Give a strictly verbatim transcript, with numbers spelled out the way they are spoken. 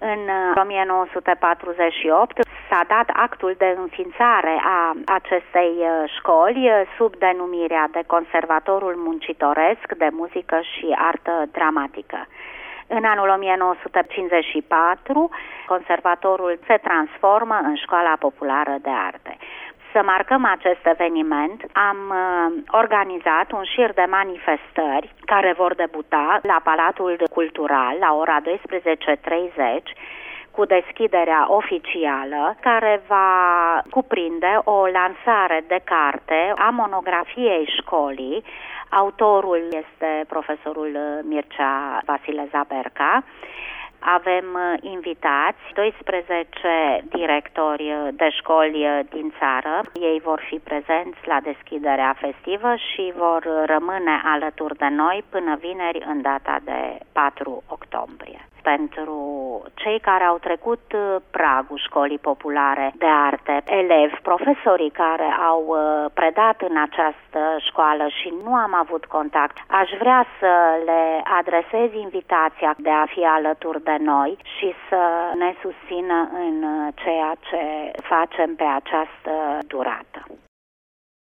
În o mie nouă sute patruzeci și opt s-a dat actul de înființare a acestei școli sub denumirea de Conservatorul Muncitoresc de Muzică și Artă Dramatică. În anul o mie nouă sute cincizeci și patru, conservatorul se transformă în Școala Populară de Arte. Să marcăm acest eveniment, am uh, organizat un șir de manifestări care vor debuta la Palatul Cultural la ora douăsprezece treizeci, cu deschiderea oficială, care va cuprinde o lansare de carte a monografiei școlii. Autorul este profesorul Mircea Vasile Zaberca. Avem invitați doisprezece directori de școli din țară. Ei vor fi prezenți la deschiderea festivă și vor rămâne alături de noi până vineri în data de patru octombrie. Pentru cei care au trecut pragul Școlii Populare de Arte, elevi, profesorii care au predat în această școală și nu am avut contact, aș vrea să le adresez invitația de a fi alături de noi și să ne susțină în ceea ce facem pe această durată.